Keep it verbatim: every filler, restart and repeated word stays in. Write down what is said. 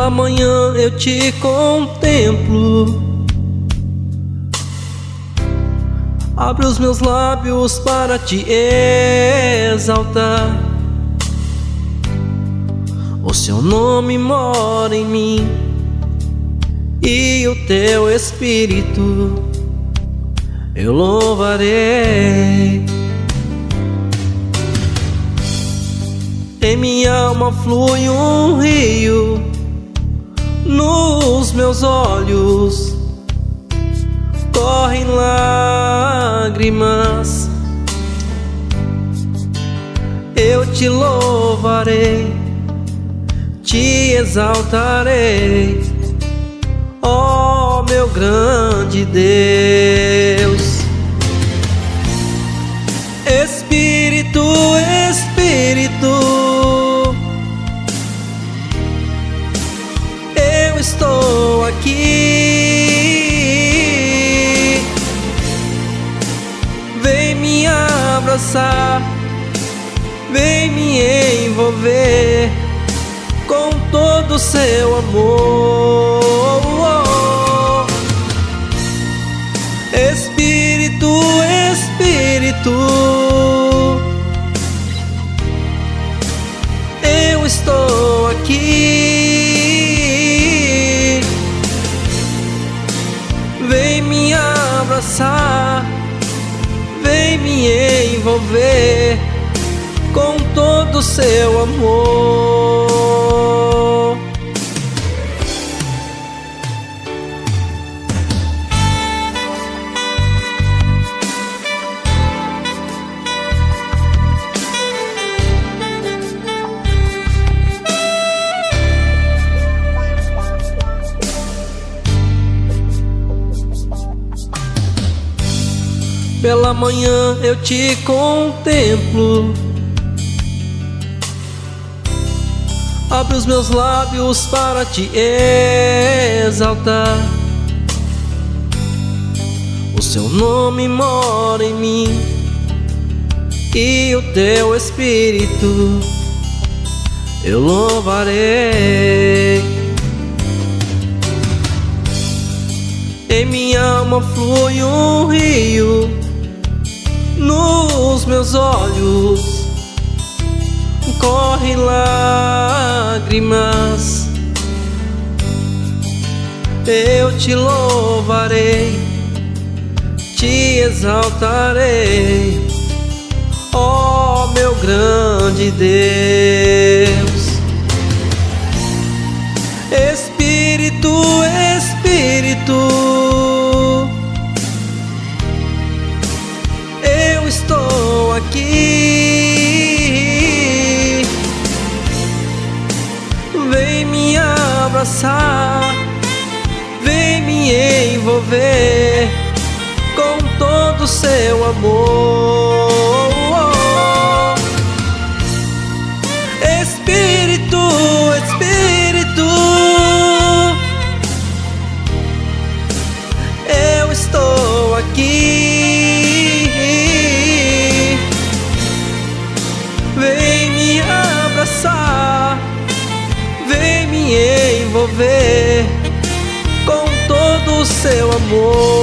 Pela manhã eu te contemplo, abro os meus lábios para te exaltar. O seu nome mora em mim e o teu Espírito eu louvarei. Em minha alma flui um rio, nos meus olhos correm lágrimas. Eu te louvarei, te exaltarei, ó meu grande Deus. Espírito, Espírito, eu estou aqui. Vem me abraçar, vem me envolver com todo o seu amor. Espírito, Espírito, eu estou aqui. Vem me abraçar, vem me envolver com todo o seu amor. Pela manhã eu te contemplo, abro os meus lábios para te exaltar. O seu nome mora em mim e o teu Espírito eu louvarei. Em minha alma flui um rio, nos meus olhos correm lágrimas. Eu te louvarei, te exaltarei, ó meu grande Deus. Espírito, Espírito, eu estou aqui. Vem me abraçar, vem me envolver com todo o seu amor. Espírito, Espírito, eu estou aqui. Vem me abraçar, vem me envolver com todo o seu amor.